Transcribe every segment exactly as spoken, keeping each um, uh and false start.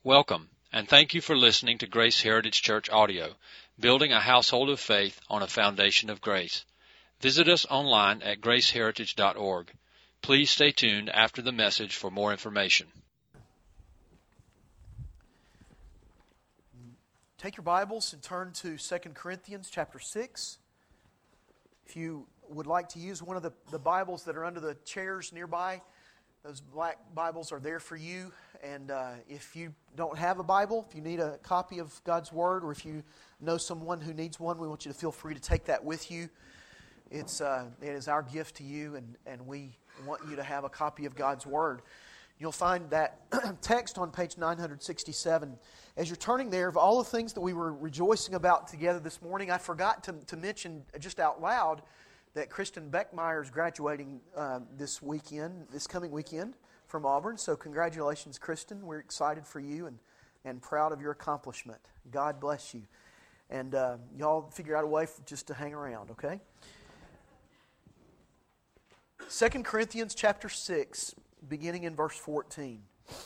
Welcome, and thank you for listening to Grace Heritage Church Audio, building a household of faith on a foundation of grace. Visit us online at grace heritage dot org. Please stay tuned after the message for more information. Take your Bibles and turn to Second Corinthians chapter six. If you would like to use one of the, the Bibles that are under the chairs nearby, those black Bibles are there for you. And uh, if you don't have a Bible, if you need a copy of God's Word, or if you know someone who needs one, we want you to feel free to take that with you. It's uh, it is our gift to you, and, and we want you to have a copy of God's Word. You'll find that text on page nine sixty-seven. As you're turning there, of all the things that we were rejoicing about together this morning, I forgot to, to mention just out loud that Kristen Beckmeyer is graduating uh, this weekend, this coming weekend from Auburn. So congratulations, Kristen. We're excited for you and, and proud of your accomplishment. God bless you. And uh, y'all figure out a way for, just to hang around, okay? Second Corinthians chapter six, beginning in verse fourteen.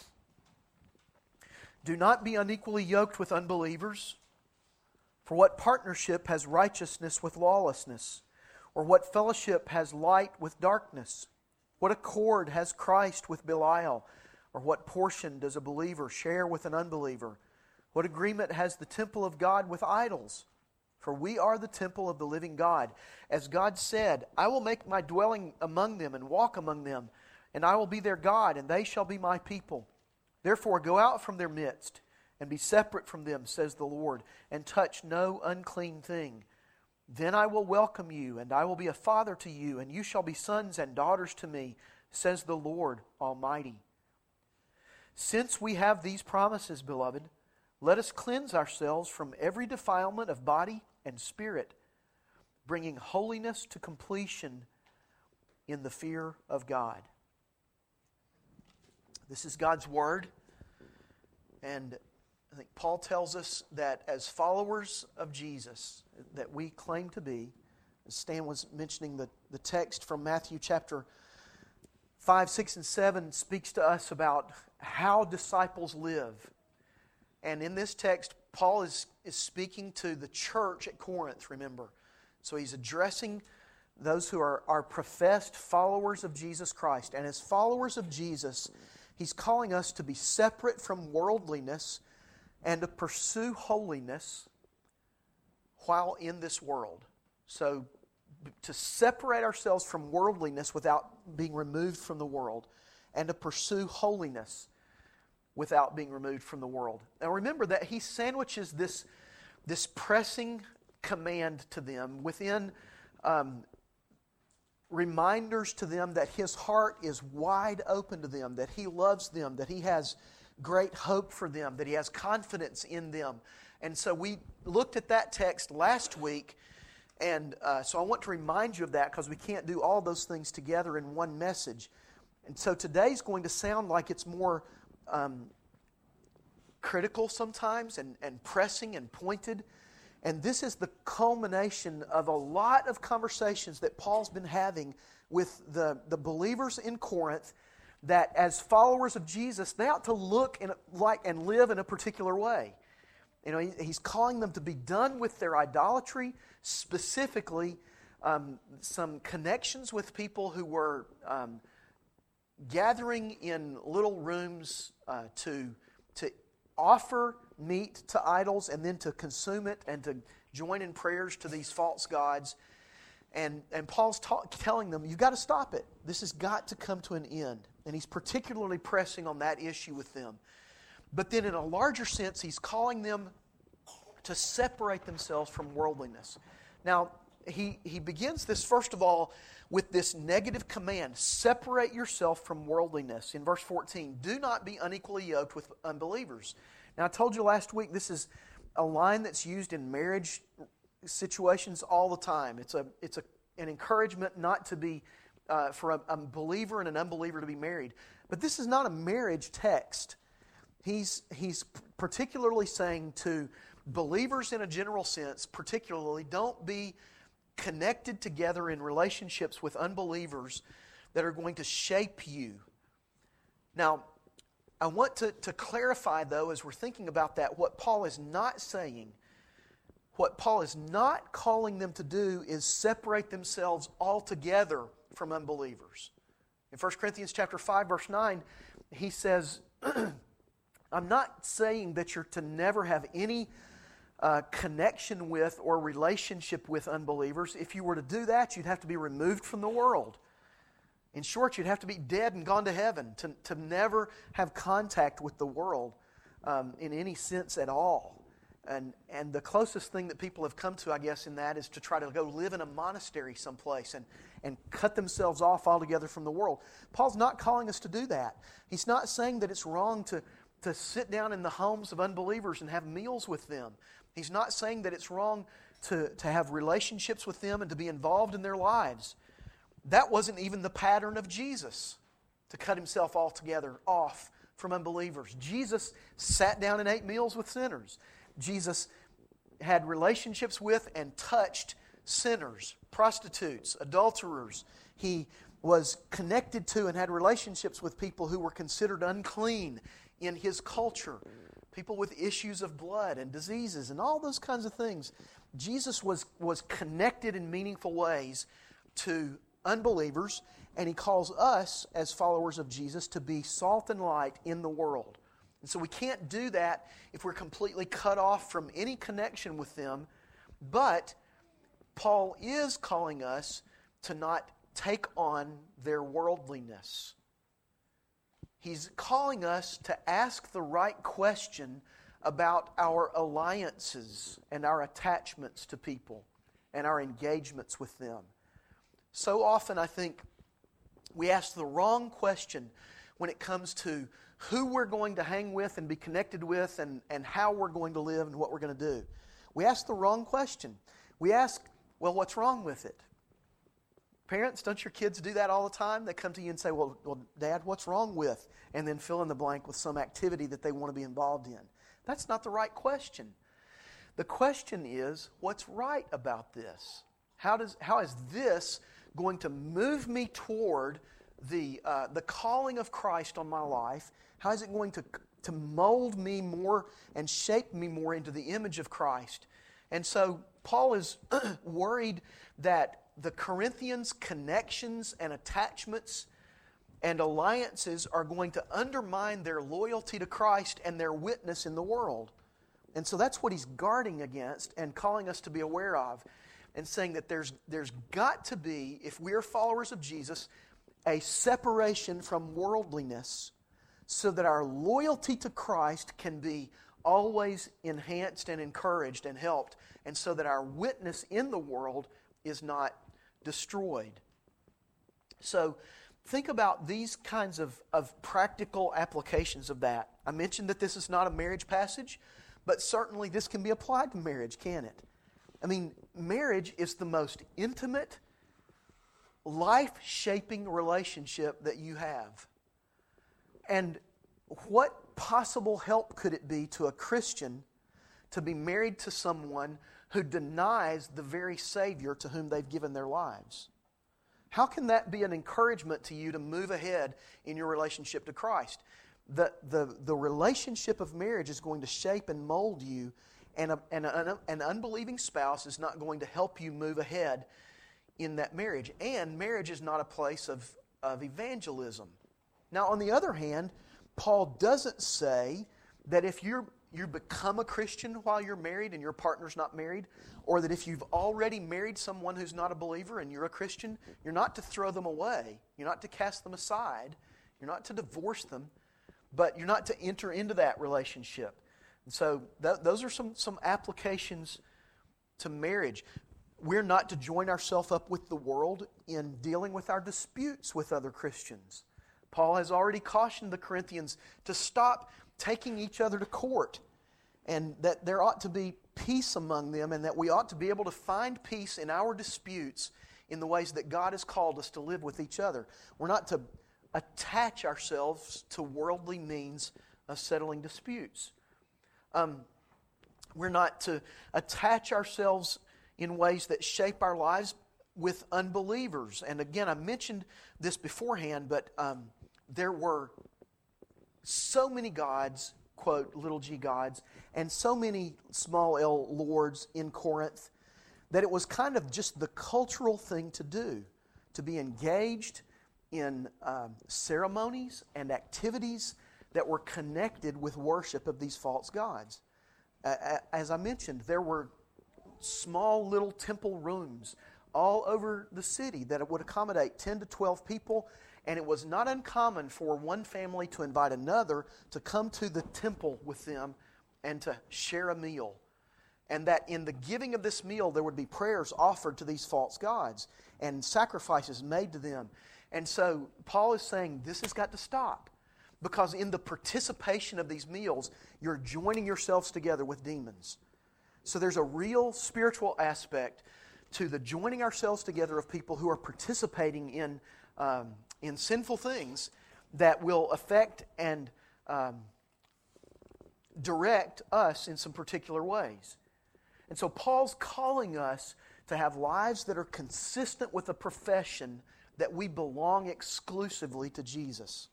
Do not be unequally yoked with unbelievers. For what partnership has righteousness with lawlessness? Or what fellowship has light with darkness? What accord has Christ with Belial? Or what portion does a believer share with an unbeliever? What agreement has the temple of God with idols? For we are the temple of the living God. As God said, I will make my dwelling among them and walk among them, and I will be their God, and they shall be my people. Therefore go out from their midst, and be separate from them, says the Lord, and touch no unclean thing. Then I will welcome you, and I will be a father to you, and you shall be sons and daughters to me, says the Lord Almighty. Since we have these promises, beloved, let us cleanse ourselves from every defilement of body and spirit, bringing holiness to completion in the fear of God. This is God's Word, and I think Paul tells us that as followers of Jesus, that we claim to be, as Stan was mentioning, the, the text from Matthew chapter five, six, and seven speaks to us about how disciples live. And in this text, Paul is, is speaking to the church at Corinth, remember. So he's addressing those who are, are professed followers of Jesus Christ. And as followers of Jesus, he's calling us to be separate from worldliness and to pursue holiness while in this world. So to separate ourselves from worldliness without being removed from the world, and to pursue holiness without being removed from the world. Now remember that he sandwiches this, this pressing command to them within um, reminders to them that his heart is wide open to them, that he loves them, that he has great hope for them, that he has confidence in them. And so we looked at that text last week, and uh, so I want to remind you of that because we can't do all those things together in one message. And so today's going to sound like it's more um, critical sometimes and, and pressing and pointed. And this is the culmination of a lot of conversations that Paul's been having with the, the believers in Corinth, that as followers of Jesus, they ought to look in, like and live in a particular way. You know, he, he's calling them to be done with their idolatry, specifically um, some connections with people who were um, gathering in little rooms uh, to to offer meat to idols and then to consume it and to join in prayers to these false gods. And, and Paul's ta- telling them, you've got to stop it. This has got to come to an end. And he's particularly pressing on that issue with them. But then in a larger sense, he's calling them to separate themselves from worldliness. Now, he, he begins this, first of all, with this negative command, separate yourself from worldliness. In verse fourteen, do not be unequally yoked with unbelievers. Now, I told you last week, this is a line that's used in marriage situations all the time. It's a it's a an encouragement not to be uh, for a, a believer and an unbeliever to be married. But this is not a marriage text. He's he's particularly saying to believers in a general sense, particularly, don't be connected together in relationships with unbelievers that are going to shape you. Now, I want to, to clarify, though, as we're thinking about that, what Paul is not saying. What Paul is not calling them to do is separate themselves altogether from unbelievers. In First Corinthians chapter five, verse nine, he says, I'm not saying that you're to never have any uh, connection with or relationship with unbelievers. If you were to do that, you'd have to be removed from the world. In short, you'd have to be dead and gone to heaven to, to never have contact with the world um, in any sense at all. And and the closest thing that people have come to, I guess, in that is to try to go live in a monastery someplace and, and cut themselves off altogether from the world. Paul's not calling us to do that. He's not saying that it's wrong to, to sit down in the homes of unbelievers and have meals with them. He's not saying that it's wrong to, to have relationships with them and to be involved in their lives. That wasn't even the pattern of Jesus, to cut himself altogether off from unbelievers. Jesus sat down and ate meals with sinners. Jesus had relationships with and touched sinners, prostitutes, adulterers. He was connected to and had relationships with people who were considered unclean in his culture, people with issues of blood and diseases and all those kinds of things. Jesus was, was connected in meaningful ways to unbelievers, and he calls us as followers of Jesus to be salt and light in the world. And so we can't do that if we're completely cut off from any connection with them. But Paul is calling us to not take on their worldliness. He's calling us to ask the right question about our alliances and our attachments to people and our engagements with them. So often I think we ask the wrong question when it comes to who we're going to hang with and be connected with and, and how we're going to live and what we're going to do. We ask the wrong question. We ask, well, what's wrong with it? Parents, don't your kids do that all the time? They come to you and say, well, well, Dad, what's wrong with? And then fill in the blank with some activity that they want to be involved in. That's not the right question. The question is, what's right about this? How does how is this going to move me toward the uh, the calling of Christ on my life? How is it going to, to mold me more and shape me more into the image of Christ? And so Paul is worried that the Corinthians' connections and attachments and alliances are going to undermine their loyalty to Christ and their witness in the world. And so that's what he's guarding against and calling us to be aware of, and saying that there's there's got to be, if we're followers of Jesus, a separation from worldliness so that our loyalty to Christ can be always enhanced and encouraged and helped, and so that our witness in the world is not destroyed. So think about these kinds of, of practical applications of that. I mentioned that this is not a marriage passage, but certainly this can be applied to marriage, can it? I mean, marriage is the most intimate, life-shaping relationship that you have. And what possible help could it be to a Christian to be married to someone who denies the very Savior to whom they've given their lives? How can that be an encouragement to you to move ahead in your relationship to Christ? The, the, the relationship of marriage is going to shape and mold you, and, a, and a, an unbelieving spouse is not going to help you move ahead in that marriage. And marriage is not a place of, of evangelism. Now, on the other hand, Paul doesn't say that if you're you become a Christian while you're married and your partner's not married, or that if you've already married someone who's not a believer and you're a Christian, you're not to throw them away. You're not to cast them aside. You're not to divorce them, but you're not to enter into that relationship. And so th- those are some, some applications to marriage. We're not to join ourselves up with the world in dealing with our disputes with other Christians. Paul has already cautioned the Corinthians to stop taking each other to court, and that there ought to be peace among them, and that we ought to be able to find peace in our disputes in the ways that God has called us to live with each other. We're not to attach ourselves to worldly means of settling disputes. Um, we're not to attach ourselves in ways that shape our lives with unbelievers. And again, I mentioned this beforehand, but um, there were so many gods, quote, little g gods, and so many small l lords in Corinth that it was kind of just the cultural thing to do, to be engaged in um, ceremonies and activities that were connected with worship of these false gods. Uh, as I mentioned, there were small little temple rooms all over the city that would accommodate ten to twelve people, and it was not uncommon for one family to invite another to come to the temple with them and to share a meal. And that in the giving of this meal, there would be prayers offered to these false gods and sacrifices made to them. And so Paul is saying this has got to stop, because in the participation of these meals, you're joining yourselves together with demons. So there's a real spiritual aspect to the joining ourselves together of people who are participating in um, in sinful things that will affect and um, direct us in some particular ways. And so Paul's calling us to have lives that are consistent with the profession that we belong exclusively to Jesus.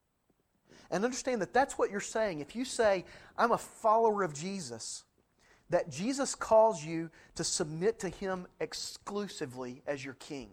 And understand that that's what you're saying. If you say, I'm a follower of Jesus, that Jesus calls you to submit to Him exclusively as your King.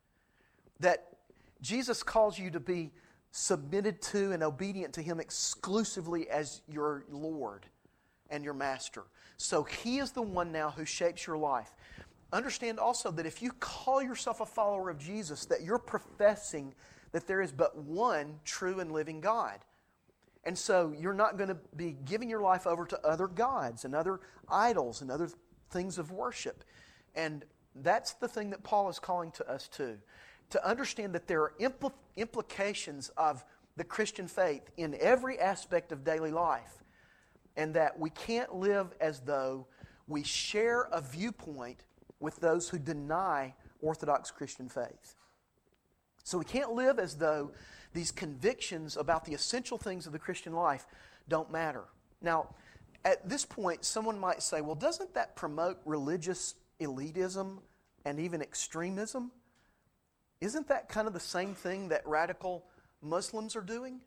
That Jesus calls you to be submitted to and obedient to Him exclusively as your Lord and your Master. So He is the one now who shapes your life. Understand also that if you call yourself a follower of Jesus, that you're professing that there is but one true and living God. And so you're not going to be giving your life over to other gods and other idols and other things of worship. And that's the thing that Paul is calling to us to. To understand that there are impl- implications of the Christian faith in every aspect of daily life. And that we can't live as though we share a viewpoint with those who deny Orthodox Christian faith. So we can't live as though these convictions about the essential things of the Christian life don't matter. Now, at this point, someone might say, well, doesn't that promote religious elitism and even extremism? Isn't that kind of the same thing that radical Muslims are doing?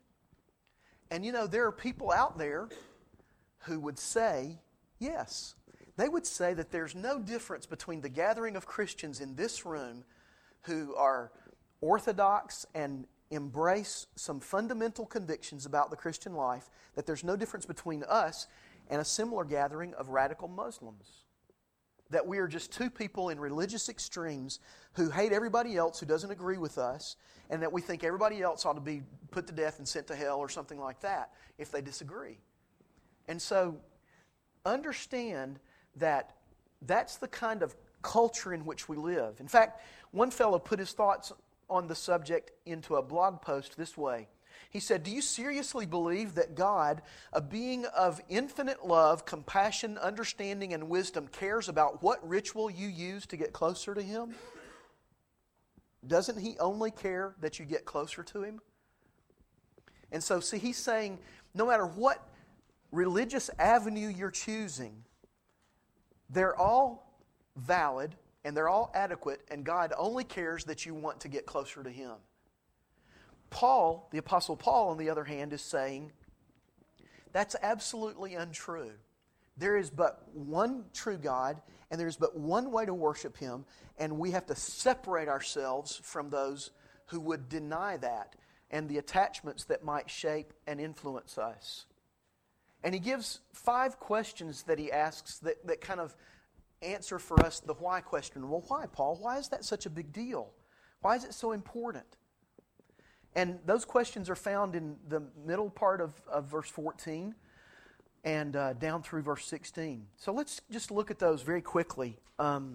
And you know, there are people out there who would say, yes. They would say that there's no difference between the gathering of Christians in this room who are orthodox and embrace some fundamental convictions about the Christian life, that there's no difference between us and a similar gathering of radical Muslims. That we are just two people in religious extremes who hate everybody else who doesn't agree with us, and that we think everybody else ought to be put to death and sent to hell or something like that if they disagree. And so, understand that that's the kind of culture in which we live. In fact, one fellow put his thoughts on the subject into a blog post this way. He said, do you seriously believe that God, a being of infinite love, compassion, understanding, and wisdom, cares about what ritual you use to get closer to Him? Doesn't He only care that you get closer to Him? And so, see, he's saying, no matter what religious avenue you're choosing, they're all valid and they're all adequate, and God only cares that you want to get closer to Him. Paul, the Apostle Paul, on the other hand, is saying that's absolutely untrue. There is but one true God, and there is but one way to worship Him, and we have to separate ourselves from those who would deny that and the attachments that might shape and influence us. And he gives five questions that he asks that, that kind of answer for us the why question. Well, why, Paul? Why is that such a big deal? Why is it so important? And those questions are found in the middle part of, of verse fourteen and uh, down through verse sixteen. So let's just look at those very quickly. Um,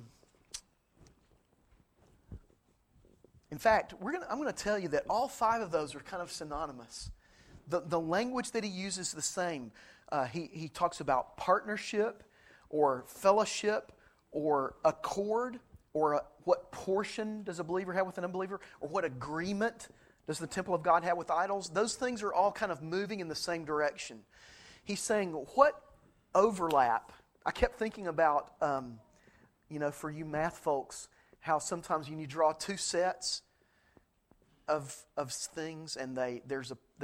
in fact, we're gonna, I'm going to tell you that all five of those are kind of synonymous. The, the language that he uses is the same. Uh, he, he talks about partnership or fellowship or accord or a, what portion does a believer have with an unbeliever, or what agreement does the temple of God have with idols. Those things are all kind of moving in the same direction. He's saying, what overlap? I kept thinking about, um, you know, for you math folks, how sometimes when you draw two sets of of things and they there's a there's a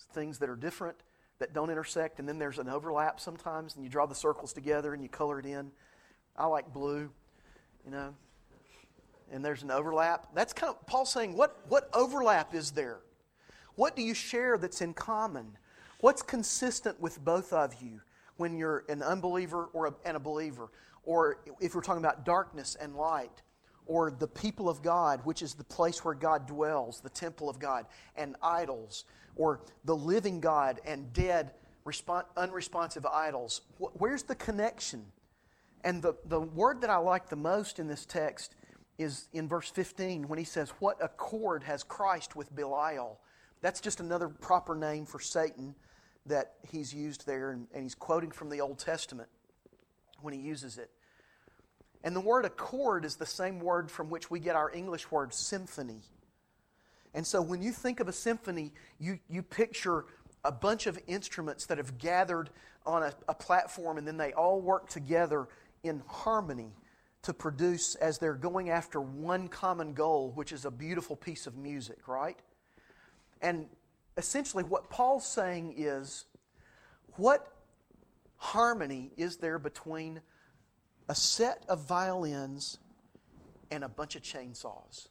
things that are different, that don't intersect, and then there's an overlap sometimes, and you draw the circles together and you color it in. I like blue, you know, and there's an overlap. That's kind of, Paul's saying, what, what overlap is there? What do you share that's in common? What's consistent with both of you when you're an unbeliever or a, and a believer? Or if we're talking about darkness and light, or the people of God, which is the place where God dwells, the temple of God, and idols, or the living God and dead, respons- unresponsive idols. Where's the connection? And the, the word that I like the most in this text is in verse fifteen when he says, "What accord has Christ with Belial?" That's just another proper name for Satan that he's used there, and, and he's quoting from the Old Testament when he uses it. And the word accord is the same word from which we get our English word symphony. And so when you think of a symphony, you, you picture a bunch of instruments that have gathered on a, a platform, and then they all work together in harmony to produce, as they're going after one common goal, which is a beautiful piece of music, right? And essentially what Paul's saying is, what harmony is there between a set of violins and a bunch of chainsaws?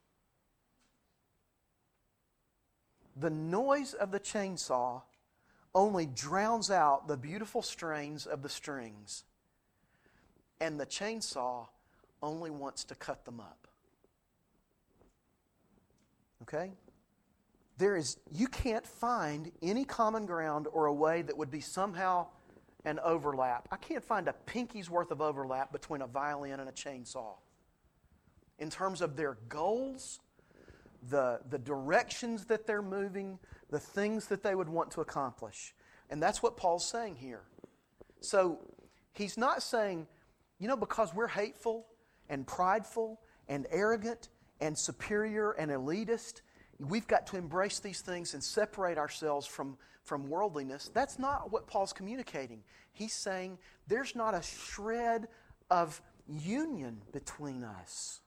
The noise of the chainsaw only drowns out the beautiful strains of the strings, and the chainsaw only wants to cut them up. Okay? There is, you can't find any common ground or a way that would be somehow an overlap. I can't find a pinky's worth of overlap between a violin and a chainsaw in terms of their goals, the, the directions that they're moving, the things that they would want to accomplish. And that's what Paul's saying here. So he's not saying, you know, because we're hateful and prideful and arrogant and superior and elitist, we've got to embrace these things and separate ourselves from, from worldliness. That's not what Paul's communicating. He's saying there's not a shred of union between us.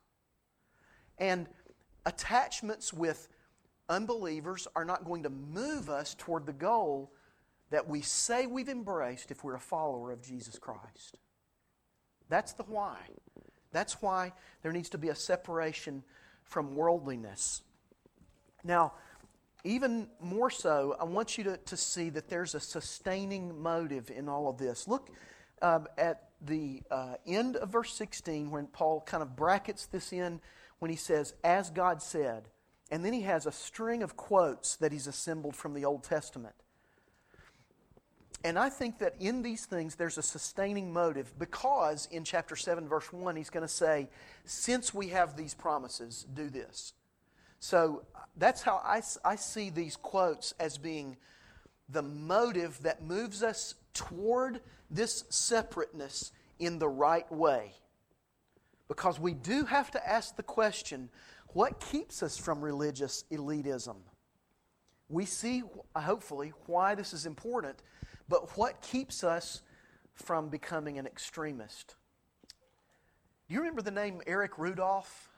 And attachments with unbelievers are not going to move us toward the goal that we say we've embraced if we're a follower of Jesus Christ. That's the why. That's why there needs to be a separation from worldliness. Now, even more so, I want you to, to see that there's a sustaining motive in all of this. Look um, at the uh, end of verse sixteen when Paul kind of brackets this in when he says, "As God said." And then he has a string of quotes that he's assembled from the Old Testament. And I think that in these things there's a sustaining motive, because in chapter seven, verse one, he's going to say, since we have these promises, do this. So that's how I, I see these quotes as being the motive that moves us toward this separateness in the right way. Because we do have to ask the question, what keeps us from religious elitism? We see, hopefully, why this is important, but what keeps us from becoming an extremist? Do you remember the name Eric Rudolph?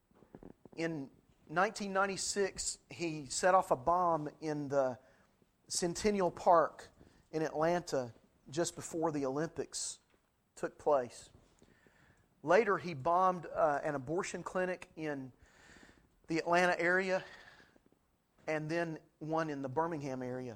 In nineteen ninety-six, he set off a bomb in the Centennial Park in Atlanta just before the Olympics took place. Later, he bombed uh, an abortion clinic in the Atlanta area, and then one in the Birmingham area.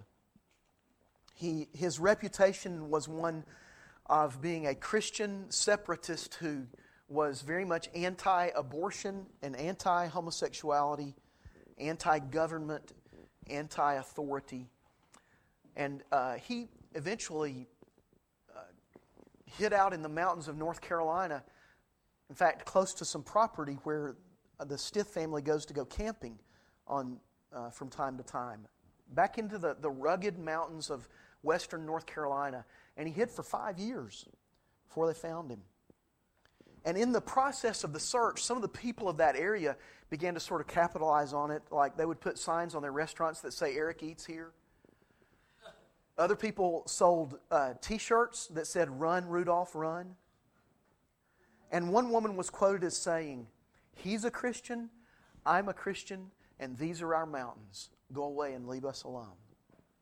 He, his reputation was one of being a Christian separatist who was very much anti-abortion and anti-homosexuality, anti-government, anti-authority. And uh, he eventually uh, hid out in the mountains of North Carolina, in fact, close to some property where the Stith family goes to go camping on uh, from time to time. Back into the, the rugged mountains of western North Carolina. And he hid for five years before they found him. And in the process of the search, some of the people of that area began to sort of capitalize on it. Like they would put signs on their restaurants that say, "Eric eats here." Other people sold uh, T-shirts that said, "Run, Rudolph, run." And one woman was quoted as saying, "He's a Christian, I'm a Christian, and these are our mountains. Go away and leave us alone."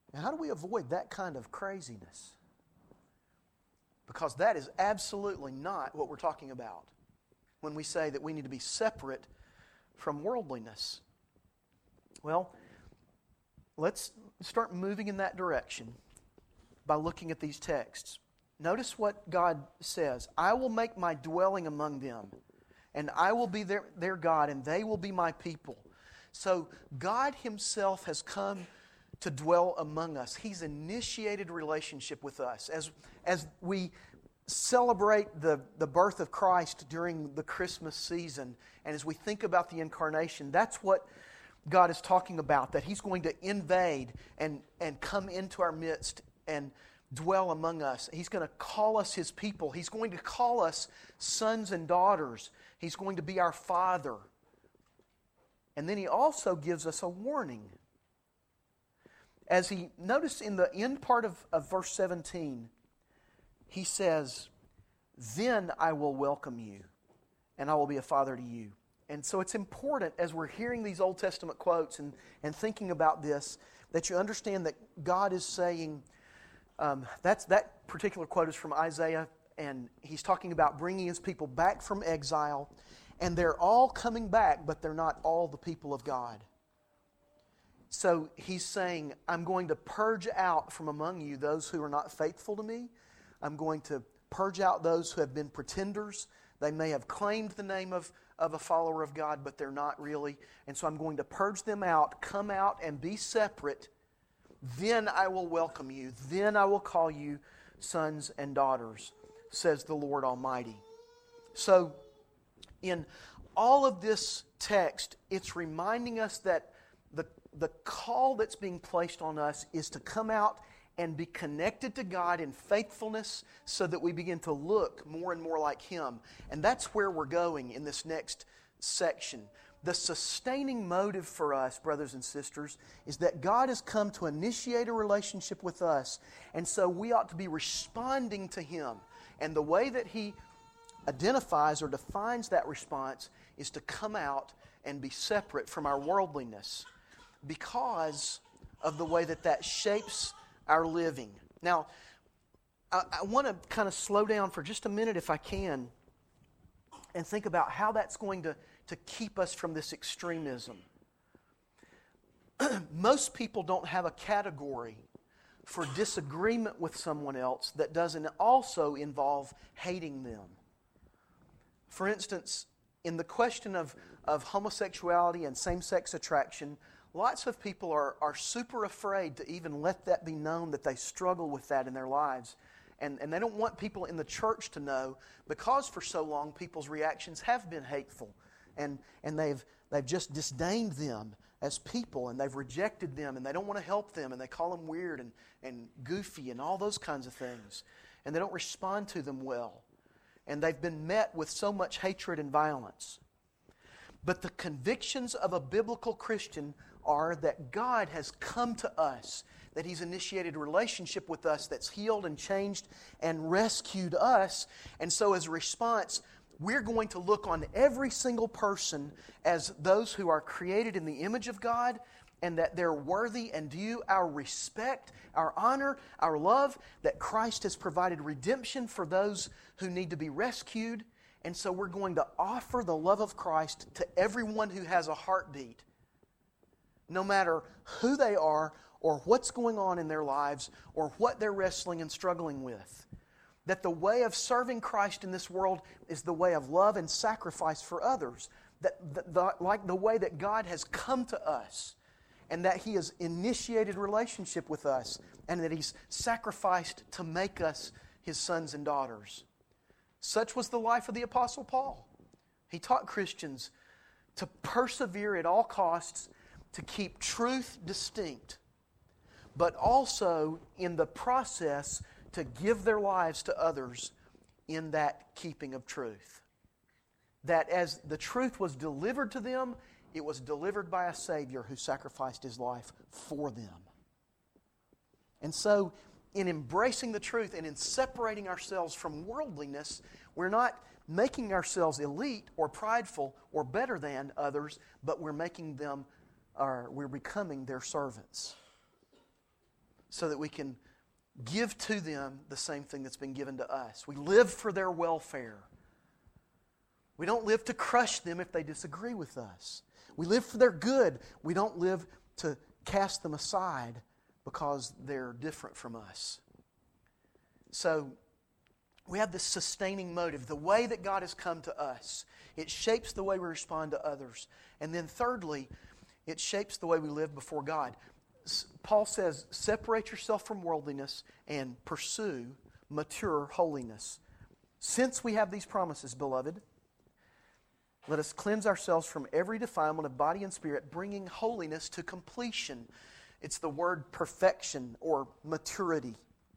Now, how do we avoid that kind of craziness? Because that is absolutely not what we're talking about when we say that we need to be separate from worldliness. Well, let's start moving in that direction by looking at these texts. Notice what God says. I will make my dwelling among them, and I will be their, their God, and they will be my people. So God Himself has come to dwell among us. He's initiated relationship with us. As, as we celebrate the, the birth of Christ during the Christmas season, and as we think about the incarnation, that's what God is talking about, that He's going to invade and, and come into our midst and dwell among us. He's going to call us His people. He's going to call us sons and daughters. He's going to be our Father. And then He also gives us a warning. As He, notice in the end part of, of verse seventeen, He says, then I will welcome you, and I will be a father to you. And so it's important as we're hearing these Old Testament quotes and, and thinking about this, that you understand that God is saying, um, that's that particular quote is from Isaiah, and He's talking about bringing His people back from exile, and they're all coming back, but they're not all the people of God. So He's saying, I'm going to purge out from among you those who are not faithful to me. I'm going to purge out those who have been pretenders. They may have claimed the name of, of a follower of God, but they're not really. And so I'm going to purge them out, come out and be separate. Then I will welcome you. Then I will call you sons and daughters, says the Lord Almighty. So in all of this text, it's reminding us that the, the call that's being placed on us is to come out and be connected to God in faithfulness so that we begin to look more and more like Him. And that's where we're going in this next section. The sustaining motive for us, brothers and sisters, is that God has come to initiate a relationship with us, and so we ought to be responding to Him. And the way that He identifies or defines that response is to come out and be separate from our worldliness because of the way that that shapes our living. Now, I, I want to kind of slow down for just a minute if I can and think about how that's going to, to keep us from this extremism. Most people don't have a category for disagreement with someone else that doesn't also involve hating them. For instance, in the question of, of homosexuality and same-sex attraction, lots of people are, are super afraid to even let that be known that they struggle with that in their lives. And, and they don't want people in the church to know because for so long people's reactions have been hateful. And, and they've, they've just disdained them as people, and they've rejected them, and they don't want to help them, and they call them weird and, and goofy and all those kinds of things. And they don't respond to them well. And they've been met with so much hatred and violence. But the convictions of a biblical Christian are that God has come to us, that He's initiated a relationship with us that's healed and changed and rescued us. And so as a response, we're going to look on every single person as those who are created in the image of God, and that they're worthy and due our respect, our honor, our love, that Christ has provided redemption for those who need to be rescued. And so we're going to offer the love of Christ to everyone who has a heartbeat, no matter who they are or what's going on in their lives or what they're wrestling and struggling with. That the way of serving Christ in this world is the way of love and sacrifice for others. That the, the, like the way that God has come to us, and that He has initiated relationship with us, and that He's sacrificed to make us His sons and daughters. Such was the life of the Apostle Paul. He taught Christians to persevere at all costs, to keep truth distinct, but also in the process to give their lives to others in that keeping of truth. That as the truth was delivered to them, it was delivered by a Savior who sacrificed His life for them. And so, in embracing the truth and in separating ourselves from worldliness, we're not making ourselves elite or prideful or better than others, but we're making them, or we're becoming their servants. so that we can give to them the same thing that's been given to us. We live for their welfare. We don't live to crush them if they disagree with us. We live for their good. We don't live to cast them aside because they're different from us. So, we have this sustaining motive, the way that God has come to us. It shapes the way we respond to others. And then thirdly, it shapes the way we live before God. Paul says, separate yourself from worldliness and pursue mature holiness. Since we have these promises, beloved, let us cleanse ourselves from every defilement of body and spirit, bringing holiness to completion. It's the word perfection or maturity.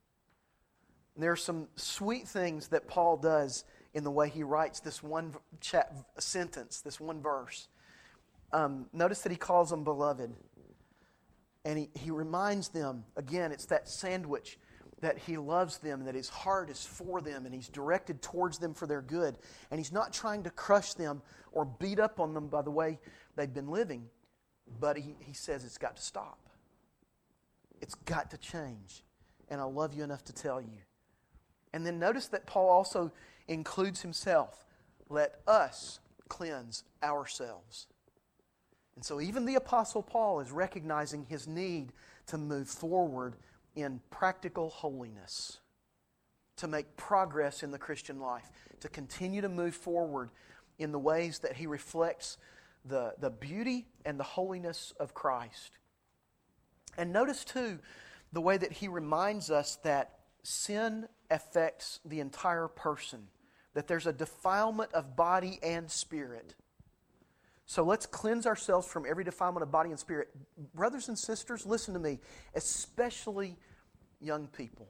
And there are some sweet things that Paul does in the way he writes this one chat, sentence, this one verse. Um, notice that he calls them beloved. And he, he reminds them, again, it's that sandwich, that he loves them, that his heart is for them, and he's directed towards them for their good. And he's not trying to crush them or beat up on them by the way they've been living, but he, he says it's got to stop. It's got to change. And I love you enough to tell you. And then notice that Paul also includes himself. Let us cleanse ourselves. And so even the Apostle Paul is recognizing his need to move forward in practical holiness, to make progress in the Christian life, to continue to move forward in the ways that he reflects the, the beauty and the holiness of Christ. And notice too the way that he reminds us that sin affects the entire person, that there's a defilement of body and spirit. So let's cleanse ourselves from every defilement of body and spirit. Brothers and sisters, listen to me, especially young people.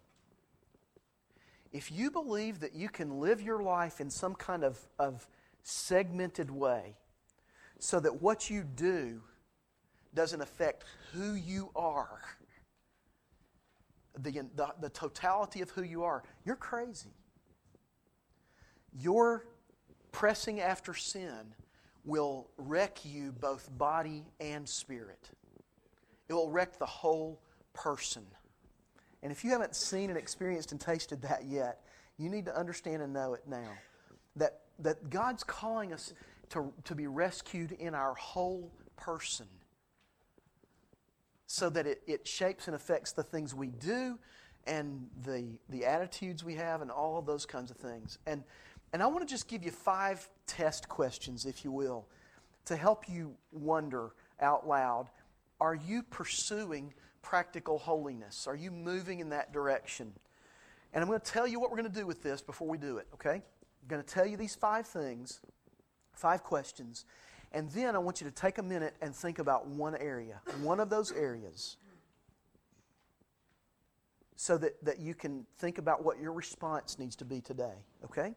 If you believe that you can live your life in some kind of, of segmented way so that what you do doesn't affect who you are, the, the, the totality of who you are, you're crazy. Your pressing after sin will wreck you both body and spirit. It will wreck the whole person. And if you haven't seen and experienced and tasted that yet, you need to understand and know it now. That, that God's calling us to, to be rescued in our whole person, so that it, it shapes and affects the things we do and the, the attitudes we have and all of those kinds of things. And And I want to just give you five test questions, if you will, to help you wonder out loud, are you pursuing practical holiness? Are you moving in that direction? And I'm going to tell you what we're going to do with this before we do it, okay? I'm going to tell you these five things, five questions, and then I want you to take a minute and think about one area, one of those areas, so that, that you can think about what your response needs to be today, okay?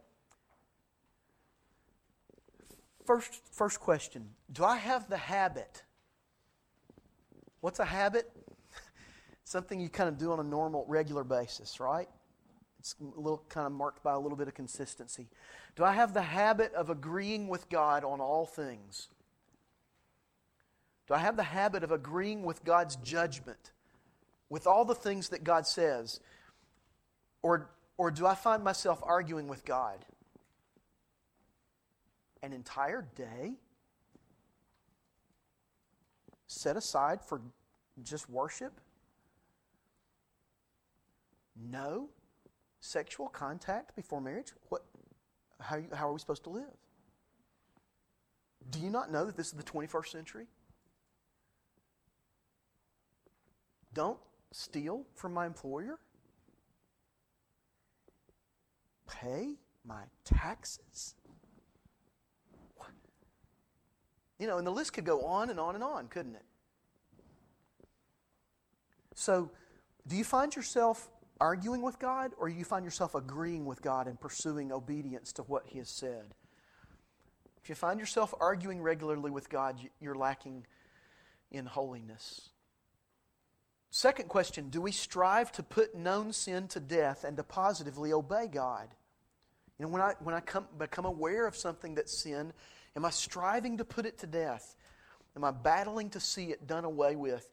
First, first question, do I have the habit? What's a habit? Something you kind of do on a normal, regular basis, right? It's a little kind of marked by a little bit of consistency. Do I have the habit of agreeing with God on all things? Do I have the habit of agreeing with God's judgment, with all the things that God says? Or, or do I find myself arguing with God? An entire day set aside for just worship? No sexual contact before marriage? What? How, how are we supposed to live? Do you not know that this is the twenty-first century? Don't steal from my employer? Pay my taxes? You know, and the list could go on and on and on, couldn't it? So, do you find yourself arguing with God, or do you find yourself agreeing with God and pursuing obedience to what He has said? If you find yourself arguing regularly with God, you're lacking in holiness. Second question, do we strive to put known sin to death and to positively obey God? You know, when I when I come, become aware of something that's sin, am I striving to put it to death? Am I battling to see it done away with?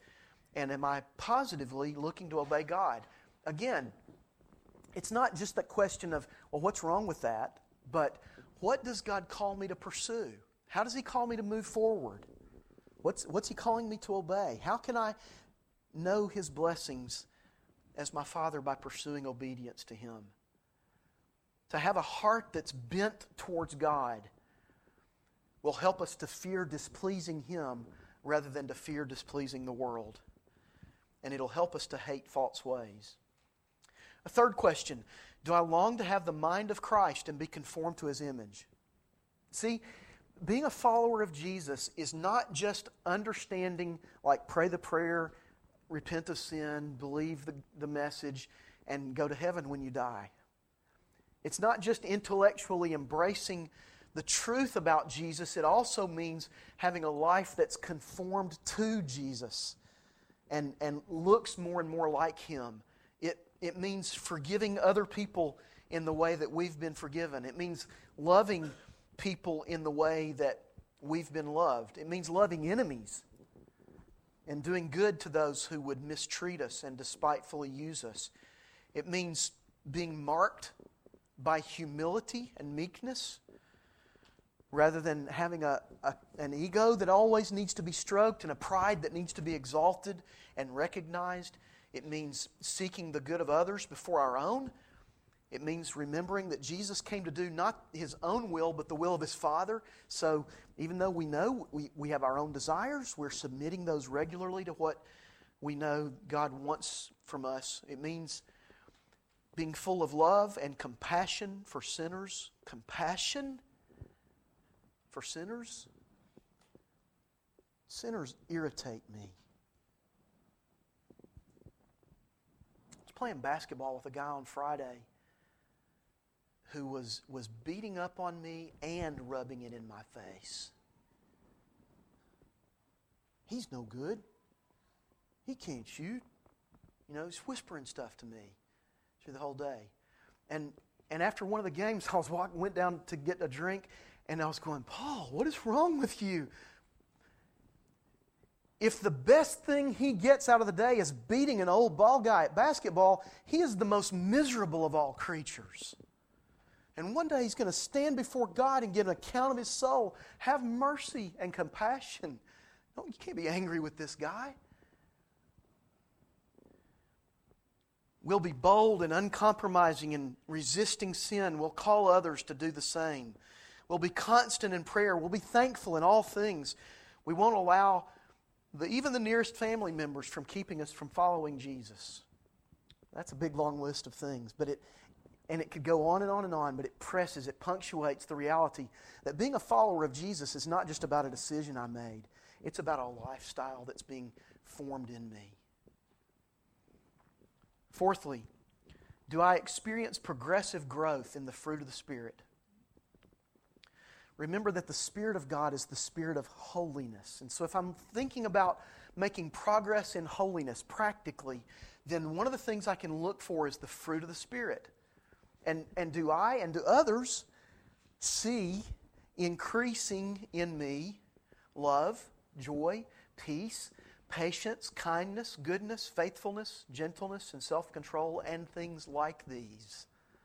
And am I positively looking to obey God? Again, it's not just that question of, well, what's wrong with that? But what does God call me to pursue? How does He call me to move forward? What's, what's He calling me to obey? How can I know His blessings as my Father by pursuing obedience to Him? To have a heart that's bent towards God will help us to fear displeasing Him rather than to fear displeasing the world. And it'll help us to hate false ways. A third question, do I long to have the mind of Christ and be conformed to His image? See, being a follower of Jesus is not just understanding, like pray the prayer, repent of sin, believe the, the message, and go to heaven when you die. It's not just intellectually embracing the truth about Jesus. It also means having a life that's conformed to Jesus and, and looks more and more like Him. It, it means forgiving other people in the way that we've been forgiven. It means loving people in the way that we've been loved. It means loving enemies and doing good to those who would mistreat us and despitefully use us. It means being marked by humility and meekness rather than having a, a, an ego that always needs to be stroked and a pride that needs to be exalted and recognized. It means seeking the good of others before our own. It means remembering that Jesus came to do not His own will, but the will of His Father. So even though we know we, we have our own desires, we're submitting those regularly to what we know God wants from us. It means being full of love and compassion for sinners. Compassion for sinners? Sinners irritate me. I was playing basketball with a guy on Friday who was, was beating up on me and rubbing it in my face. He's no good. He can't shoot. You know, he's whispering stuff to me through the whole day. And and after one of the games, I was walking, went down to get a drink, and I was going, Paul, what is wrong with you? If the best thing he gets out of the day is beating an old ball guy at basketball, he is the most miserable of all creatures. And one day he's going to stand before God and give an account of his soul. Have mercy and compassion. No, you can't be angry with this guy. We'll be bold and uncompromising in resisting sin. We'll call others to do the same. We'll be constant in prayer. We'll be thankful in all things. We won't allow the, even the nearest family members from keeping us from following Jesus. That's a big, long list of things. But it, and it could go on and on and on, but it presses, it punctuates the reality that being a follower of Jesus is not just about a decision I made. It's about a lifestyle that's being formed in me. Fourthly, do I experience progressive growth in the fruit of the Spirit? Remember that the Spirit of God is the Spirit of holiness. And so if I'm thinking about making progress in holiness practically, then one of the things I can look for is the fruit of the Spirit. And, and do I and do others see increasing in me love, joy, peace, patience, kindness, goodness, faithfulness, gentleness, and self-control, and things like these?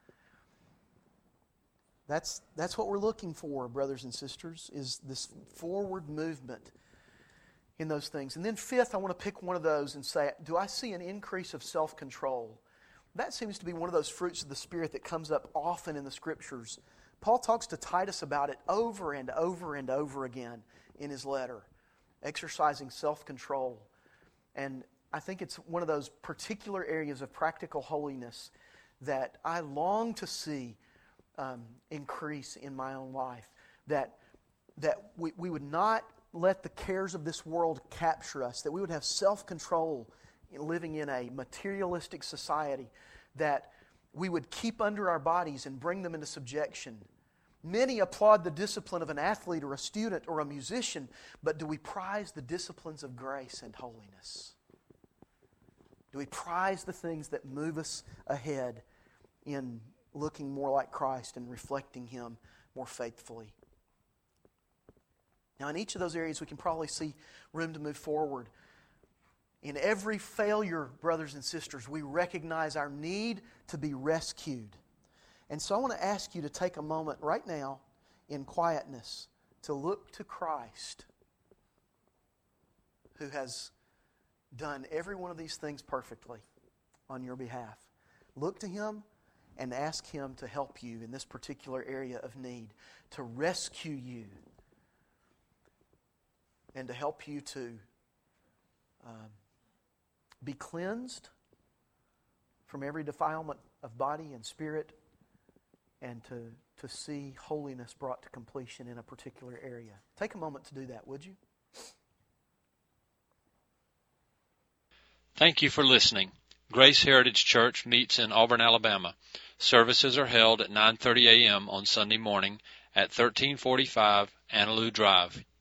That's, that's what we're looking for, brothers and sisters, is this forward movement in those things. And then fifth, I want to pick one of those and say, do I see an increase of self-control? That seems to be one of those fruits of the Spirit that comes up often in the Scriptures. Paul talks to Titus about it over and over and over again in his letter, exercising self-control. And I think it's one of those particular areas of practical holiness that I long to see um, increase in my own life. That, that we, we would not let the cares of this world capture us, that we would have self-control in living in a materialistic society, that we would keep under our bodies and bring them into subjection. Many applaud the discipline of an athlete or a student or a musician, but do we prize the disciplines of grace and holiness? Do we prize the things that move us ahead in looking more like Christ and reflecting Him more faithfully? Now, in each of those areas, we can probably see room to move forward. In every failure, brothers and sisters, we recognize our need to be rescued. And so I want to ask you to take a moment right now in quietness to look to Christ, who has done every one of these things perfectly on your behalf. Look to Him and ask Him to help you in this particular area of need, to rescue you, and to help you to um, be cleansed from every defilement of body and spirit, and to, to see holiness brought to completion in a particular area. Take a moment to do that, would you? Thank you for listening. Grace Heritage Church meets in Auburn, Alabama. Services are held at nine thirty a.m. on Sunday morning at thirteen forty-five Annaloo Drive,